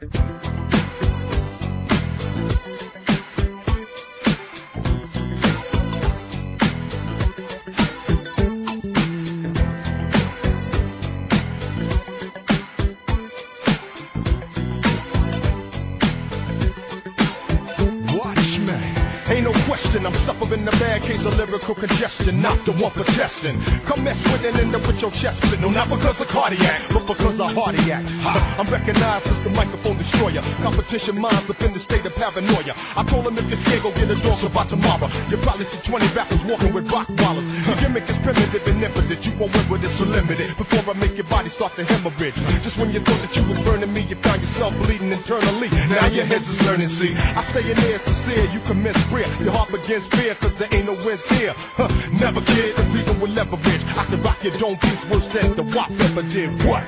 Ain't no question, I'm suffering a bad case of lyrical congestion, not the one for testing. Come mess with it and end up with your chest split. No, not because of cardiac, but because of heartiac. I'm recognized as the microphone destroyer. Competition minds up in the state of paranoia. I told him if you're scared, go get a dose about tomorrow. You probably see 20 rappers walking with rock wallers. Your gimmick is primitive and impotent. You won't win with it, so limited. Before I make your body start to hemorrhage. Just when you thought that you was burning me, you found yourself bleeding internally. Now your head's is learning, see. I stay in there sincere, you can miss prayer. Your heart begins fear, cause there ain't no wins here. Never kid, cause even with leverage, I can rock your dome piece worse than the WAP ever did. What?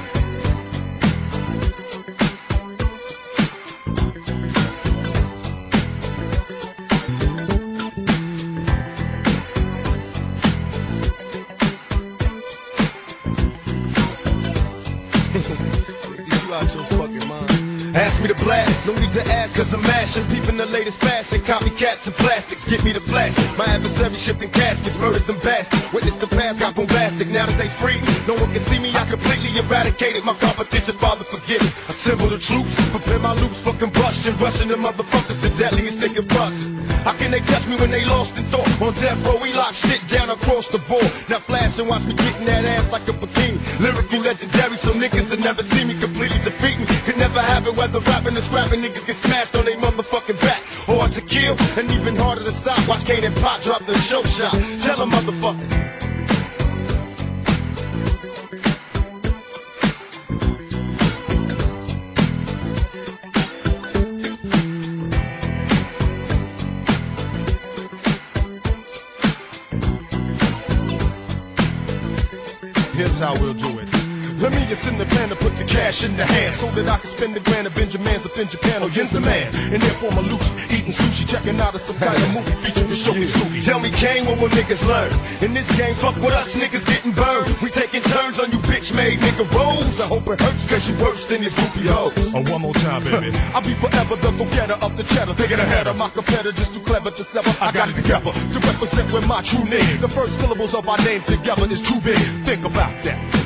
You out your fucking mind. Ask me to blast, no need to ask, cause I'm mashing. Peeping the latest fashion, copycats and plastics, get me the flash. My adversary shifting caskets, murdered them bastards. Witness the past, got bombastic, now that they free. No one can see me, I completely eradicated my competition, Father forgive me. Assemble the troops, prepare my loops for combustion. Rushing the motherfuckers, the deadliest thing of bust. How can they touch me when they lost in thought? On death row, we lock shit down across the board. Now flash and watch me getting that ass like a bikini. Lyrical legendary, so niggas that never see me completely defeat me. Could never have it, whether rapping or scrapping, niggas get smashed on they motherfucking back. Hard to kill, and even harder to stop. Watch Kane and Pop drop the show shot. Tell them motherfuckers. Here's how we'll do it. Let me get in the plan to put the cash in the hand, so that I can spend the grand of Benjamins up in Japan or Yinza man. And therefore Malucci, eating sushi, checking out a subtitle movie featuring Shoki Suki. Tell me, Kane, what will niggas learn? In this game, fuck with us, niggas getting burned. We taking turns on you bitch-made nigga roles. I hope it hurts, cause you worse than these groupie hoes. Oh, one more time, baby. I'll be forever the go-getter up the cheddar. Thinking ahead of my competitor, just too clever to sever. I got it together to represent with my true name. The first syllables of our name together is too big. Think about that.